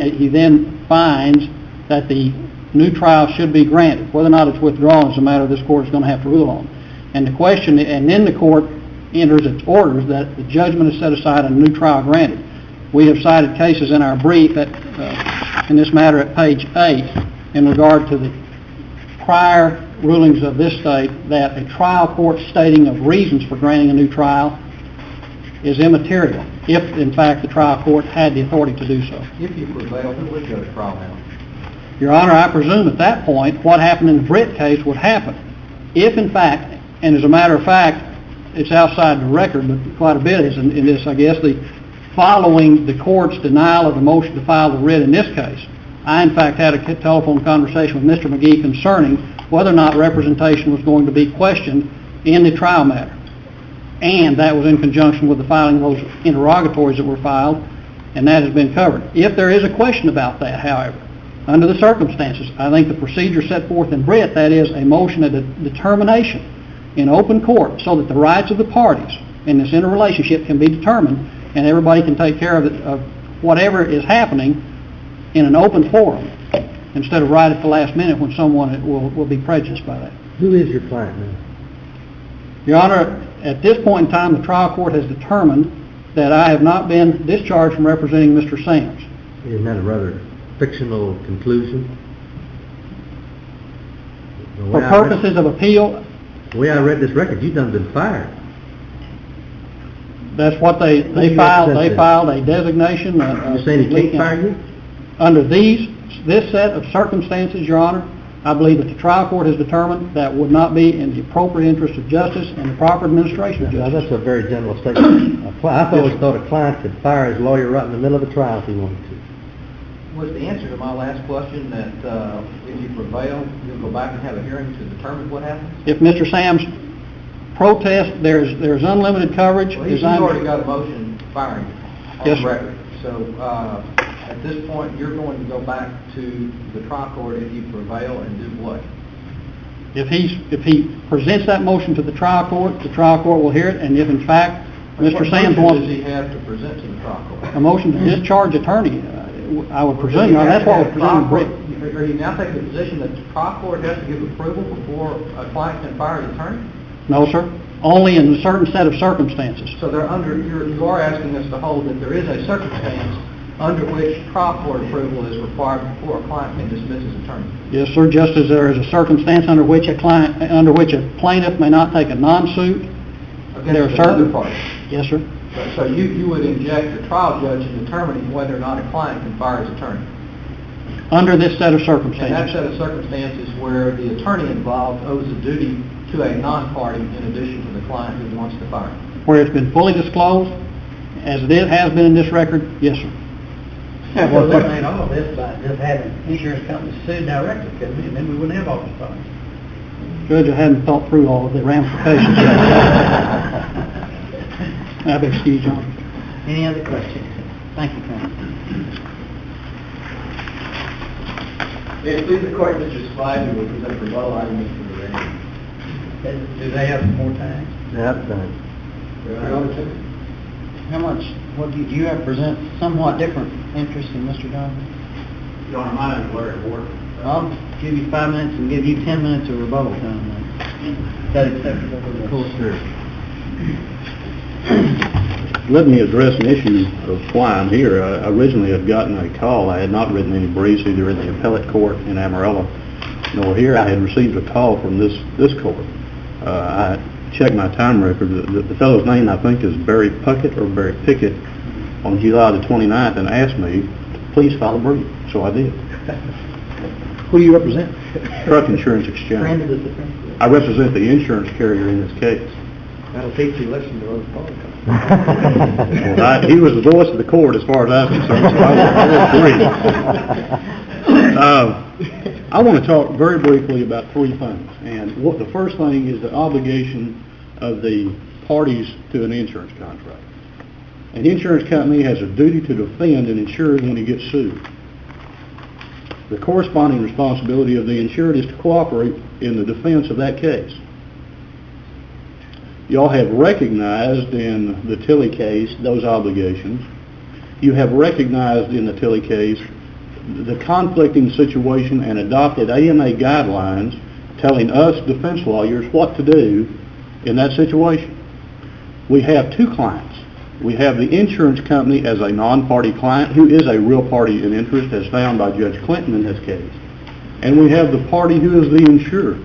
that the new trial should be granted. Whether or not it's withdrawn is a matter this court is going to have to rule on. And then the court enters its orders that the judgment is set aside and a new trial granted. We have cited cases in our brief in this matter at page 8 in regard to the prior rulings of this state that a trial court stating of reasons for granting a new trial is immaterial, if in fact the trial court had the authority to do so. If you prevail, who would go to trial now? Your Honor, I presume at that point what happened in the Britt case would happen. If in fact, and as a matter of fact, it's outside the record, but quite a bit is in this, I guess, following the court's denial of the motion to file the writ in this case, I in fact had a telephone conversation with Mr. McGee concerning whether or not representation was going to be questioned in the trial matter. And that was in conjunction with the filing of those interrogatories that were filed, and that has been covered. If there is a question about that, however, under the circumstances, I think the procedure set forth in Britt, that is a motion of determination in open court so that the rights of the parties in this interrelationship can be determined and everybody can take care of whatever is happening in an open forum instead of right at the last minute when someone will be prejudiced by that. Who is your client now? Your Honor, at this point in time, the trial court has determined that I have not been discharged from representing Mr. Sams. Isn't that a rather fictional conclusion? For purposes of appeal... The way I read this record, you've done been fired. That's what they filed. They filed a designation. You're saying he can't fire you? Under this set of circumstances, Your Honor, I believe that the trial court has determined that would not be in the appropriate interest of justice and the proper administration of justice. Now, that's a very general statement. I always thought a client could fire his lawyer right in the middle of a trial if he wanted to. Was the answer to my last question that if you prevail, you'll go back and have a hearing to determine what happens? If Mr. Sams protests, there's unlimited coverage. Well, he's already got a motion firing on yes, record. So at this point, you're going to go back to the trial court if you prevail and do what? If he presents that motion to the trial court will hear it, and if in fact Mr. Sams wants... What motion does he have to present to the trial court? A motion to discharge attorney, I would presume. That's what we're presenting. Are you now taking the position that the trial court has to give approval before a client can fire an attorney? No, sir. Only in a certain set of circumstances. So you are asking us to hold that there is a circumstance under which trial court approval is required before a client can dismiss his attorney. Yes, sir. Just as there is a circumstance under which a plaintiff may not take a non-suit. There are certain parties. Yes, sir. So you would inject the trial judge in determining whether or not a client can fire his attorney. Under this set of circumstances. And that set of circumstances where the attorney involved owes a duty to a non-party in addition to the client who wants to fire him. Where it's been fully disclosed, as it has been in this record, yes, sir. have Well, one eliminate question. all this by just having insurance companies sue directly, couldn't we? And then we wouldn't have all these problems. Judge, I hadn't thought through all of the ramifications. I beg excuse, Your Honor. Any other questions? Thank you, Colonel. May it please the court, Mr. Spivey will present rebuttal arguments for the day. Do they have some more time? That's done. How much, do you represent somewhat different interest in Mr. Donovan? Your Honor, my name is Larry Ward. I'll give you 5 minutes and give you 10 minutes of rebuttal time then. Is that acceptable to the court? Sure. Let me address an issue of why I'm here. I originally had gotten a call. I had not written any briefs either in the appellate court in Amarillo nor here. I had received a call from this court. I checked my time record. The fellow's name, I think, is Barry Puckett or Barry Pickett on July the 29th and asked me to please file a brief. So I did. Who do you represent? Truck Insurance Exchange. I represent the insurance carrier in this case. That'll teach you a lesson to other politics. Well, he was the voice of the court as far as I'm concerned, so I won't agree. I want to talk very briefly about three things. And the first thing is the obligation of the parties to an insurance contract. An insurance company has a duty to defend an insured when he gets sued. The corresponding responsibility of the insured is to cooperate in the defense of that case. Y'all have recognized in the Tilley case those obligations. You have recognized in the Tilley case the conflicting situation and adopted AMA guidelines telling us defense lawyers what to do in that situation. We have two clients. We have the insurance company as a non-party client who is a real party in interest as found by Judge Clinton in this case. And we have the party who is the insured.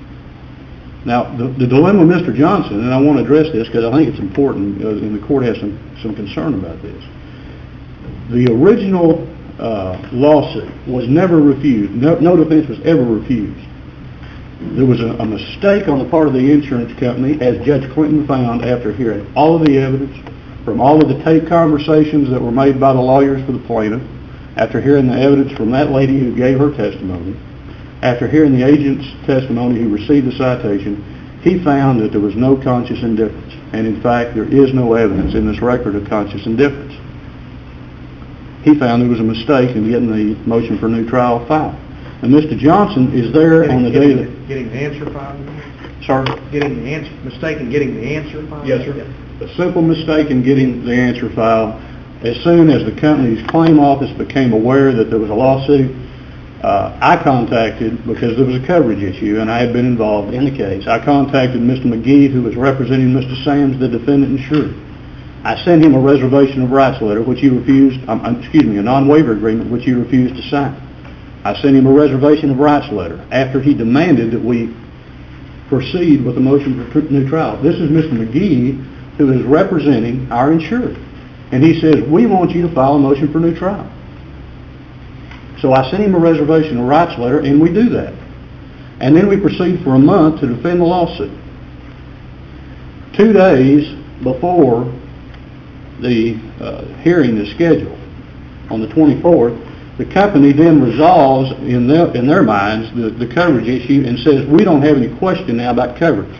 Now, the dilemma of Mr. Johnson, and I want to address this because I think it's important, and the court has some concern about this. The original lawsuit was never refused. No defense was ever refused. There was a mistake on the part of the insurance company, as Judge Clinton found after hearing all of the evidence from all of the tape conversations that were made by the lawyers for the plaintiff, after hearing the evidence from that lady who gave her testimony, after hearing the agent's testimony who received the citation, he found that there was no conscious indifference. And in fact, there is no evidence in this record of conscious indifference. He found there was a mistake in getting the motion for new trial filed. And Mr. Johnson is there on the day that... Getting the answer filed? Sir? Getting the answer, mistake in getting the answer filed? Yes, sir. A simple mistake in getting the answer filed. As soon as the company's claim office became aware that there was a lawsuit, I contacted, because there was a coverage issue and I had been involved in the case, I contacted Mr. McGee, who was representing Mr. Sams, the defendant insured. I sent him a reservation of rights letter, which he refused, a non-waiver agreement, which he refused to sign. I sent him a reservation of rights letter after he demanded that we proceed with the motion for new trial. This is Mr. McGee, who is representing our insured. And he says, we want you to file a motion for new trial. So I sent him a reservation of rights letter, and we do that. And then we proceed for a month to defend the lawsuit. 2 days before the hearing is scheduled, on the 24th, the company then resolves in their minds the coverage issue and says, we don't have any question now about coverage.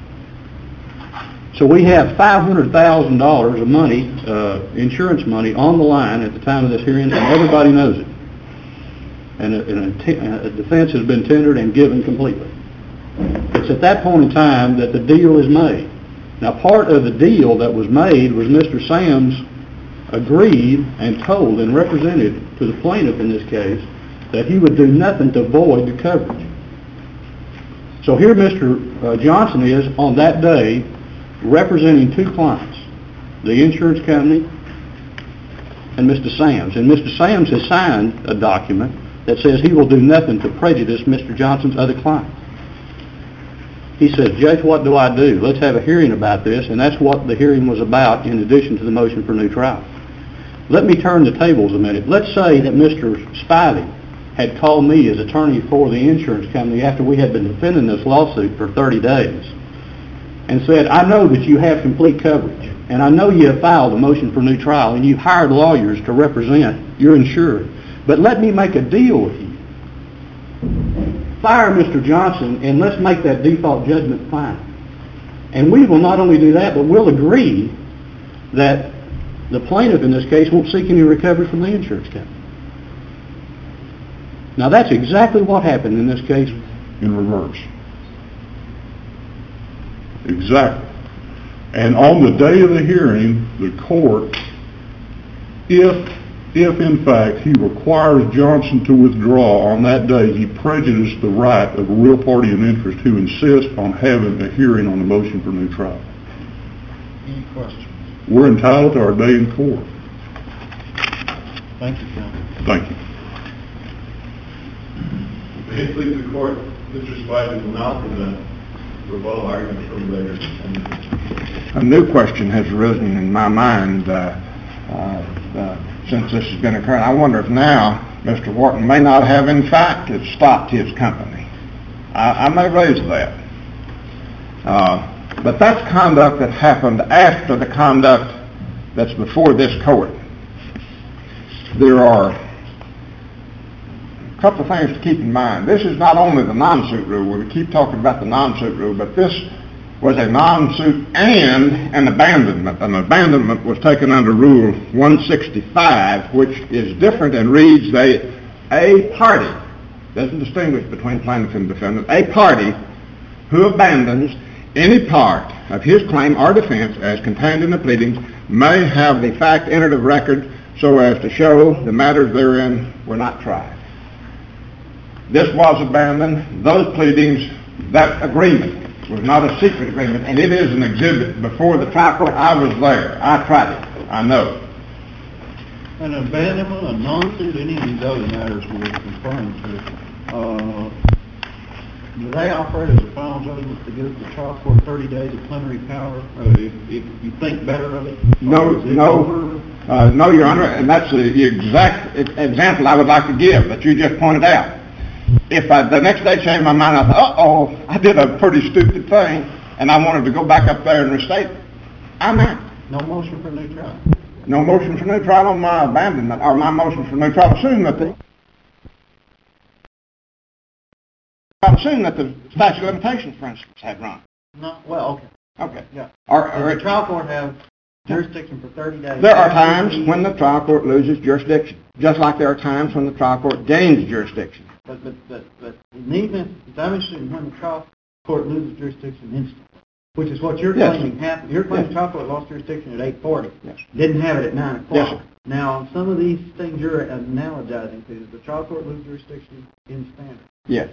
So we have $500,000 of money, insurance money, on the line at the time of this hearing, and everybody knows it. And a defense has been tendered and given completely. It's at that point in time that the deal is made. Now, part of the deal that was made was Mr. Sams agreed and told and represented to the plaintiff in this case that he would do nothing to void the coverage. So here Mr. Johnson is on that day representing two clients, the insurance company and Mr. Sams. And Mr. Sams has signed a document that says he will do nothing to prejudice Mr. Johnson's other client. He says, Judge, what do I do? Let's have a hearing about this. And that's what the hearing was about in addition to the motion for new trial. Let me turn the tables a minute. Let's say that Mr. Spivey had called me as attorney for the insurance company after we had been defending this lawsuit for 30 days and said, I know that you have complete coverage. and I know you have filed a motion for new trial, and you've hired lawyers to represent your insured, but let me make a deal with you. Fire Mr. Johnson, and let's make that default judgment final. And we will not only do that, but we'll agree that the plaintiff in this case won't seek any recovery from the insurance company. Now that's exactly what happened in this case. In reverse. Exactly. And on the day of the hearing, the court, if in fact he requires Johnson to withdraw on that day, he prejudiced the right of a real party in interest who insists on having a hearing on the motion for new trial. Any questions? We're entitled to our day in court. Thank you, Counsel. Thank you. May it please the court, Mr. Spivey will now present rebuttal argument from later. A new question has arisen in my mind since this has been occurring. I wonder if now Mr. Wharton may not have in fact stopped his company. I may raise that. But that's conduct that happened after the conduct that's before this court. There are a couple of things to keep in mind. This is not only the non-suit rule. We keep talking about the non-suit rule, but this was a non-suit and an abandonment. An abandonment was taken under Rule 165, which is different and reads a party, doesn't distinguish between plaintiff and defendant, a party who abandons any part of his claim or defense as contained in the pleadings may have the fact entered of record so as to show the matters therein were not tried. This was abandoned. Those pleadings, that agreement was not a secret agreement, and it is an exhibit before the trial court. I was there. I tried it. I know. An abandonment, a non-suit, any of these other matters we're referring to, do they operate as a final judgment to give the trial court 30 days of plenary power if you think better of it? No, Your Honor, and that's the exact example I would like to give that you just pointed out. If I, the next day, changed my mind, I thought, I did a pretty stupid thing, and I wanted to go back up there and restate it, I'm out. No motion for new trial? No motion for new trial on my abandonment, or my motion for new trial, assuming that the statute of limitations, for instance, had run. No, well, okay. Okay. Yeah. Does the trial court have jurisdiction for 30 days? There are times when the trial court loses jurisdiction, just like there are times when the trial court gains jurisdiction. But in these instances, I'm interested in when the trial court loses jurisdiction instantly, which is what you're claiming happened. You're claiming the trial court lost jurisdiction at 8:40. Yes. Didn't have it at 9 o'clock. Yes, sir. Now, on some of these things you're analogizing to, does the trial court lose jurisdiction in standard? Yes.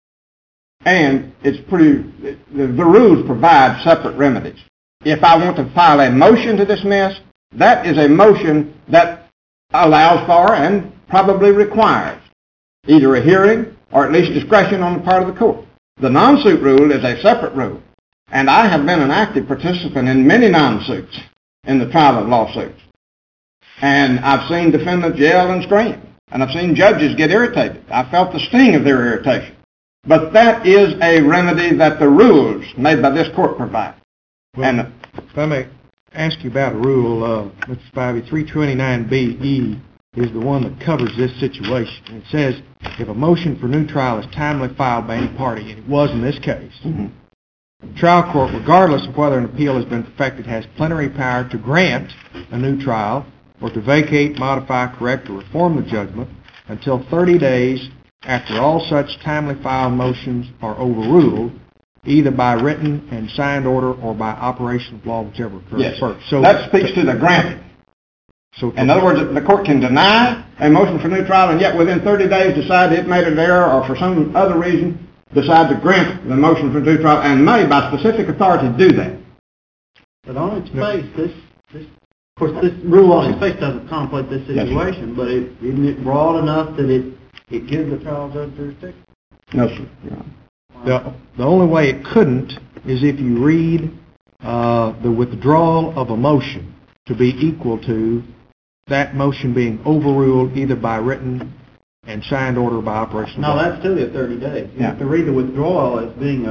And it's the rules provide separate remedies. If I want to file a motion to dismiss, that is a motion that allows for and probably requires either a hearing or at least discretion on the part of the court. The non-suit rule is a separate rule. And I have been an active participant in many non-suits in the trial of lawsuits. And I've seen defendants yell and scream. And I've seen judges get irritated. I felt the sting of their irritation. But that is a remedy that the rules made by this court provide. Well, and if I may ask you about a rule, Mr. Spivey, 329BE is the one that covers this situation. It says if a motion for new trial is timely filed by any party, and it was in this case, the trial court, regardless of whether an appeal has been perfected, has plenary power to grant a new trial or to vacate, modify, correct, or reform the judgment until 30 days after all such timely filed motions are overruled, either by written and signed order or by operation of law, whichever occurs first. So that speaks to the granting. So in other words, the court can deny a motion for new trial and yet within 30 days decide it made an error or for some other reason decide to grant the motion for new trial and may, by specific authority, do that. But on its face, of course, this rule on its face doesn't contemplate this situation, but isn't it broad enough that it gives the trial judge jurisdiction? No, sir. The only way it couldn't is if you read the withdrawal of a motion to be equal to that motion being overruled either by written and signed order by operation. No, that's still the 30 days. You have to read the withdrawal as being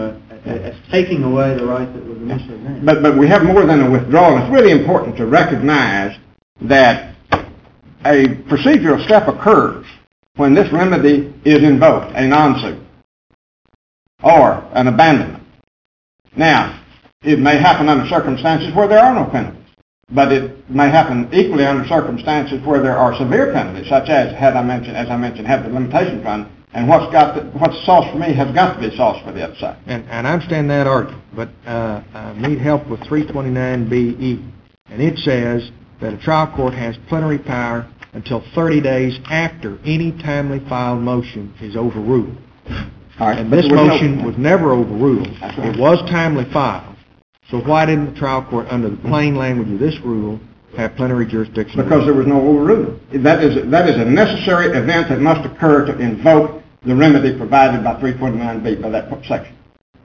as taking away the right that was initially granted. But we have more than a withdrawal. It's really important to recognize that a procedural step occurs when this remedy is invoked, a non-suit or an abandonment. Now, it may happen under circumstances where there are no penalties, but it may happen equally under circumstances where there are severe penalties, such as, as I mentioned, have the limitation fund, and what's sauce for me has got to be sauce for the other side. And I understand that argument, but I need help with 329BE, and it says that a trial court has plenary power until 30 days after any timely filed motion is overruled. All right, And but this there was motion was never overruled. That's right. It was timely filed. So why didn't the trial court, under the plain language of this rule, have plenary jurisdiction? Because there was no overruling. That is a necessary event that must occur to invoke the remedy provided by 329B, by that section.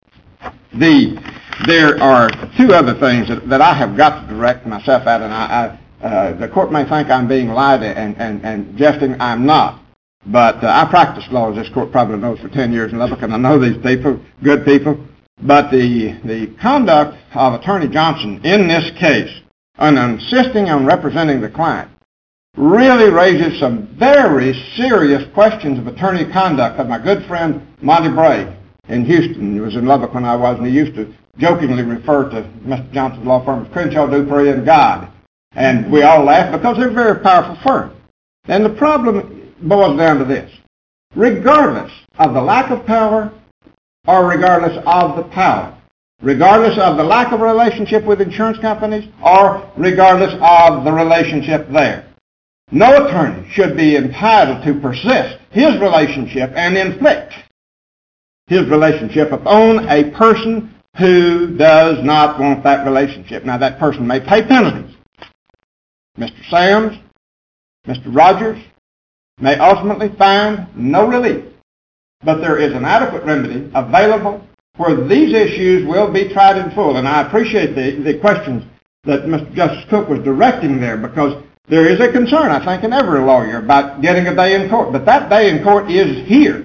There are two other things that I have got to direct myself at, and the court may think I'm being lied and jesting. I'm not. But I practiced law, as this court probably knows, for 10 years in Lubbock, and I know these people, good people. But the conduct of Attorney Johnson in this case, and insisting on representing the client, really raises some very serious questions of attorney conduct. Of my good friend Monty Bray in Houston, he was in Lubbock when I was, and he used to jokingly refer to Mr. Johnson's law firm as Crenshaw, Dupree, and God. And we all laugh because they're a very powerful firm. And the problem boils down to this. Regardless of the lack of power or regardless of the power, regardless of the lack of a relationship with insurance companies or regardless of the relationship there, no attorney should be entitled to persist his relationship and inflict his relationship upon a person who does not want that relationship. Now, that person may pay penalties. Mr. Sams, Mr. Rogers may ultimately find no relief, but there is an adequate remedy available where these issues will be tried in full. And I appreciate the questions that Mr. Justice Cook was directing there, because there is a concern, I think, in every lawyer about getting a day in court. But that day in court is here.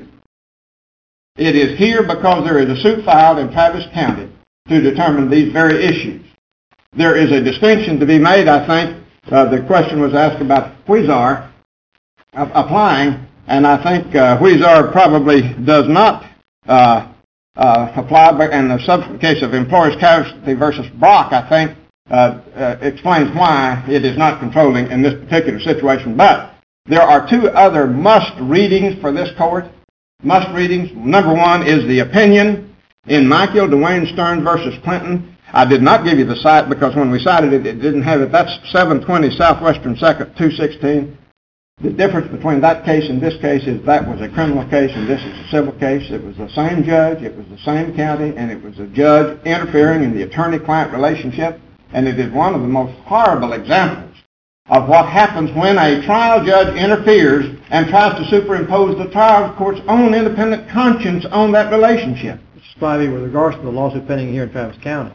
It is here because there is a suit filed in Travis County to determine these very issues. There is a distinction to be made, I think. The question was asked about Huizar applying, and I think Huizar probably does not apply, but in the subsequent case of Employers Casualty versus Brock, I think explains why it is not controlling in this particular situation. But there are two other must-readings for this court. Must-readings. Number one is the opinion in Michael Dwayne Stern versus Clinton. I did not give you the cite because when we cited it, it didn't have it. That's 720 Southwestern 2nd, 216. The difference between that case and this case is that was a criminal case and this is a civil case. It was the same judge, it was the same county, and it was a judge interfering in the attorney-client relationship. And it is one of the most horrible examples of what happens when a trial judge interferes and tries to superimpose the trial court's own independent conscience on that relationship. Mr. Spivey, with regards to the lawsuit pending here in Travis County,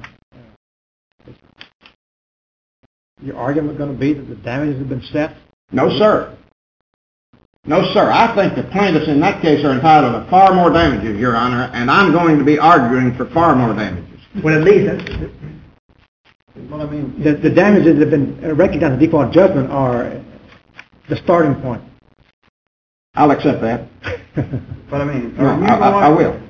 your argument going to be that the damages have been set? No, sir. No, sir. I think the plaintiffs in that case are entitled to far more damages, Your Honor, and I'm going to be arguing for far more damages. Well, at least, Well, I mean, the damages that have been recognized in default judgment are the starting point. I'll accept that. but I mean, No, I will.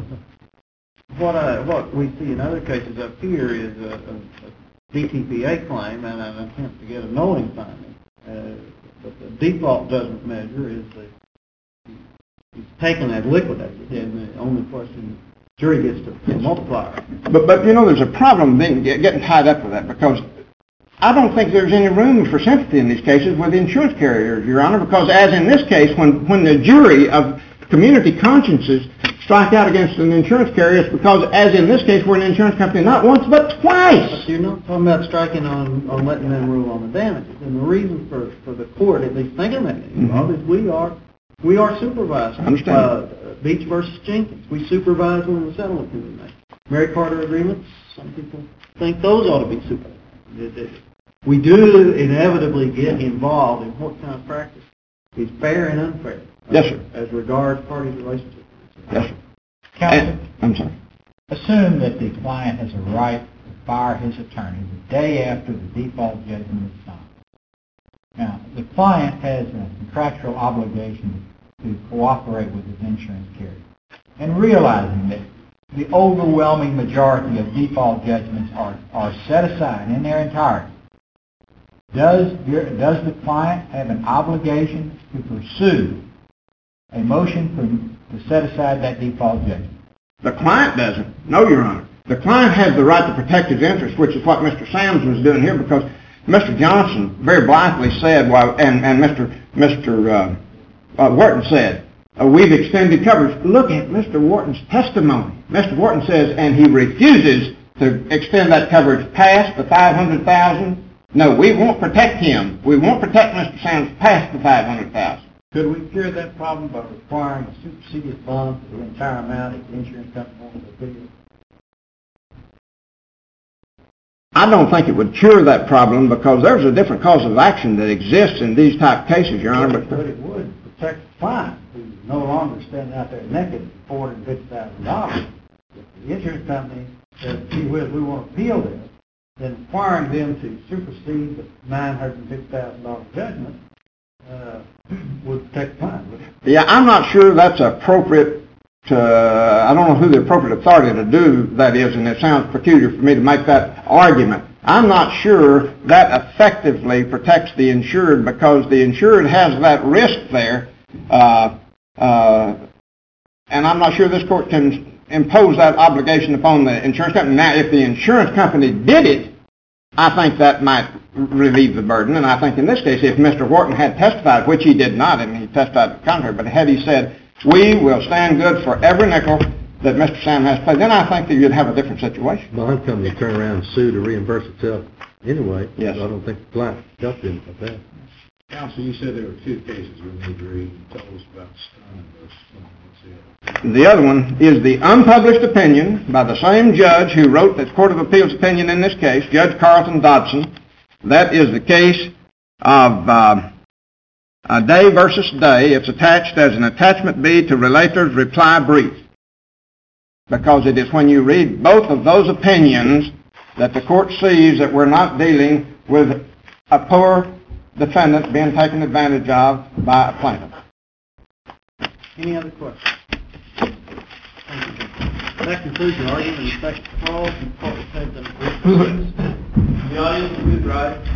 What we see in other cases up here is a DTPA claim and an attempt to get a knowing finding. But the default judgment measure is he's taken as liquidated, and the only question jury gets to multiply. But you know, there's a problem then getting tied up with that, because I don't think there's any room for sympathy in these cases with the insurance carriers, Your Honor, because as in this case, when the jury of community consciences strike out against an insurance carrier, it's because, as in this case, we're an insurance company not once but twice. But you're not talking about striking on letting them rule on the damages. And the reason for the court at least thinking that is we are supervisors. I understand. Beach versus Jenkins, we supervise when the settlement can be made. Mary Carter agreements, some people think those ought to be supervised. We do inevitably get involved in what kind of practice is fair and unfair. Yes, sir. As regards parties' relationships. Yes, sir. Counsel, I'm sorry. Assume that the client has a right to fire his attorney the day after the default judgment is signed. Now, the client has a contractual obligation to cooperate with his insurance carrier. And realizing that the overwhelming majority of default judgments are set aside in their entirety, does the client have an obligation to pursue a motion to set aside that default judgment? The client doesn't. No, Your Honor. The client has the right to protect his interests, which is what Mr. Sams was doing here, because Mr. Johnson very blithely said, and Mr. Wharton said, we've extended coverage. Look at Mr. Wharton's testimony. Mr. Wharton says, and he refuses to extend that coverage past the $500,000. No, we won't protect him. We won't protect Mr. Sams past the $500,000. Could we cure that problem by requiring a superseded bond for the entire amount if the insurance company wants to pay it? I don't think it would cure that problem because there's a different cause of action that exists in these type cases, Your Honor. But it would protect the client who's no longer standing out there naked for $450,000. If the insurance company says, gee whiz, we want to appeal this, then requiring them to supersede the $950,000 judgment would protect the client, wouldn't it? Yeah, I'm not sure that's appropriate I don't know who the appropriate authority to do that is, and it sounds peculiar for me to make that argument. I'm not sure that effectively protects the insured because the insured has that risk there, and I'm not sure this court can impose that obligation upon the insurance company. Now, if the insurance company did it, I think that might relieve the burden, and I think in this case, if Mr. Wharton had testified, which he did not, and he testified to the contrary, but had he said, we will stand good for every nickel that Mr. Sam has paid, then I think that you'd have a different situation. Bond company turn around and sue to reimburse itself anyway. Yes. So I don't think the client helped him with that. Counsel, you said there were two cases we need to read. Tell us about Stein versus The other one is the unpublished opinion by the same judge who wrote the Court of Appeals opinion in this case, Judge Carlton Dodson. That is the case of Day versus Day. It's attached as an attachment B to relator's reply brief, because it is when you read both of those opinions that the court sees that we're not dealing with a poor defendant being taken advantage of by a plaintiff. Any other questions? That concludes the argument in respect to clause and court will take them. The audience will be right.